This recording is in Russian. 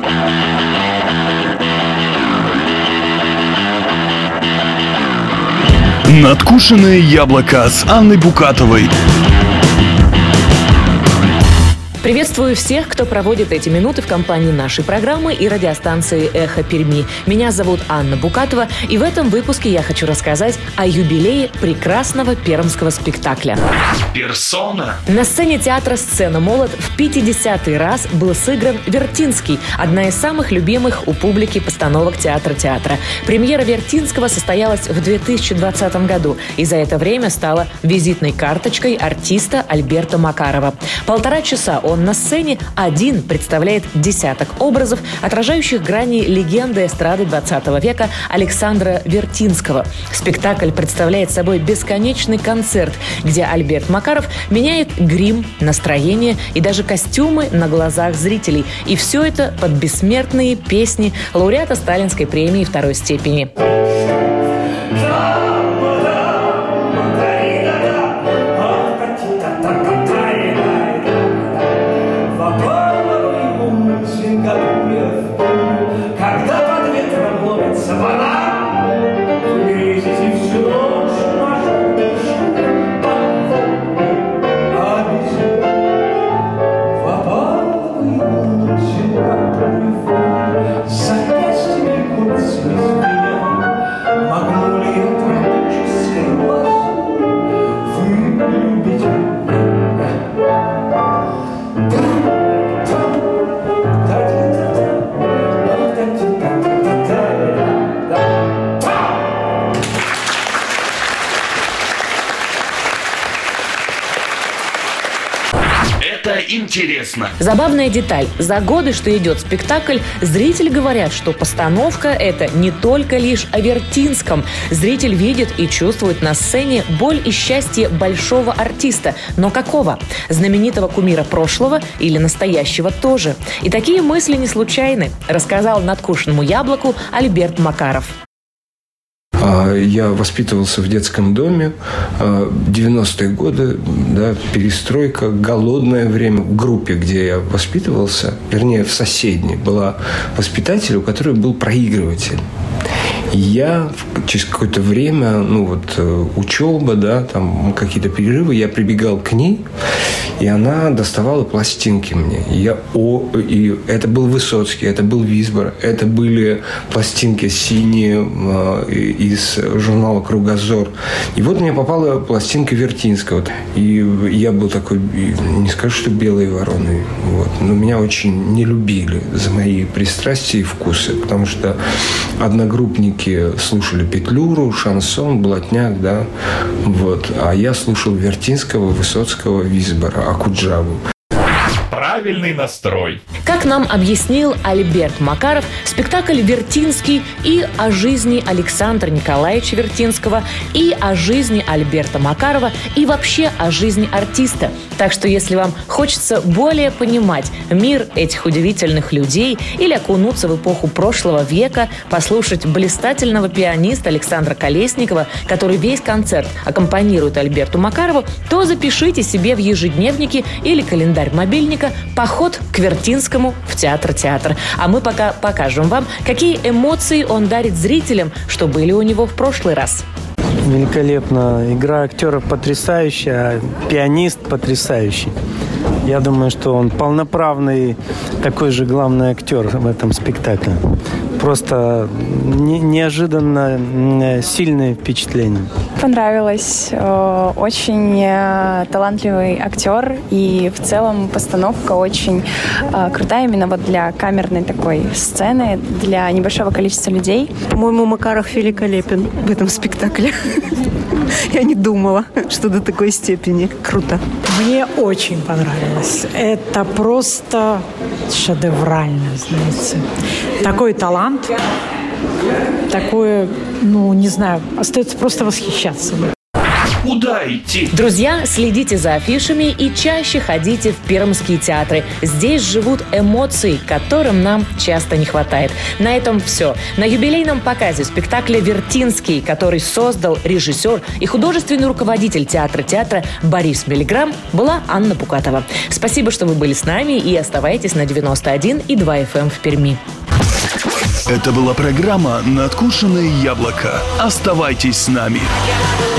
Надкушенное яблоко с Анной Букатовой. Приветствую всех, кто проводит эти минуты в компании нашей программы и радиостанции «Эхо Перми». Меня зовут Анна Букатова, и в этом выпуске я хочу рассказать о юбилее прекрасного пермского спектакля. Персона. На сцене театра «Сцена Молот» в 50-й раз был сыгран «Вертинский», одна из самых любимых у публики постановок театра. Премьера «Вертинского» состоялась в 2020 году, и за это время стала визитной карточкой артиста Альберта Макарова. 1,5 часа он на сцене один представляет десяток образов, отражающих грани легенды эстрады 20 века Александра Вертинского. Спектакль представляет собой бесконечный концерт, где Альберт Макаров меняет грим, настроение и даже костюмы на глазах зрителей. И все это под бессмертные песни лауреата Сталинской премии 2-й степени. Интересно. Забавная деталь. За годы, что идет спектакль, зрители говорят, что постановка – это не только лишь о Вертинском. Зритель видит и чувствует на сцене боль и счастье большого артиста. Но какого? Знаменитого кумира прошлого или настоящего тоже? И такие мысли не случайны, рассказал надкушенному яблоку Альберт Макаров. Я воспитывался в детском доме, 90-е годы, да, перестройка, голодное время. В группе, где я воспитывался, вернее, в соседней, была воспитатель, у которой был проигрыватель. И я через какое-то время, учеба, да, там какие-то перерывы, я прибегал к ней, и она доставала пластинки мне. И это был Высоцкий, это был Висбор, это были пластинки синие из журнала «Кругозор». И вот мне попала пластинка Вертинского. И я был такой, не скажу, что белой вороной, но меня очень не любили за мои пристрастия и вкусы, потому что одногруппники слушали Петлюру, шансон, блатняк, да, а я слушал Вертинского, Высоцкого, Висбора, Акуджаву. Правильный настрой. Как нам объяснил Альберт Макаров, спектакль «Вертинский» и о жизни Александра Николаевича Вертинского, и о жизни Альберта Макарова, и вообще о жизни артиста. Так что если вам хочется более понимать мир этих удивительных людей или окунуться в эпоху прошлого века, послушать блистательного пианиста Александра Колесникова, который весь концерт аккомпанирует Альберту Макарову, то запишите себе в ежедневнике или календарь мобильника поход к Вертинскому в театр. А мы пока покажем вам, какие эмоции он дарит зрителям, что были у него в прошлый раз. Великолепно. Игра актеров потрясающая, пианист потрясающий. Я думаю, что он полноправный такой же главный актер в этом спектакле. Просто неожиданно сильное впечатление. Понравилось. Очень талантливый актер. И в целом постановка очень крутая именно для камерной такой сцены, для небольшого количества людей. По-моему, Макаров великолепен в этом спектакле. Я не думала, что до такой степени круто. Мне очень понравилось. Это просто шедеврально, знаете. Такой талант, такое, не знаю, остается просто восхищаться. Куда идти? Друзья, следите за афишами и чаще ходите в пермские театры. Здесь живут эмоции, которым нам часто не хватает. На этом все. На юбилейном показе спектакля «Вертинский», который создал режиссер и художественный руководитель театра Борис Миллиграм, была Анна Букатова. Спасибо, что вы были с нами, и оставайтесь на 91,2 FM в Перми. Это была программа «Надкушенное яблоко». Оставайтесь с нами.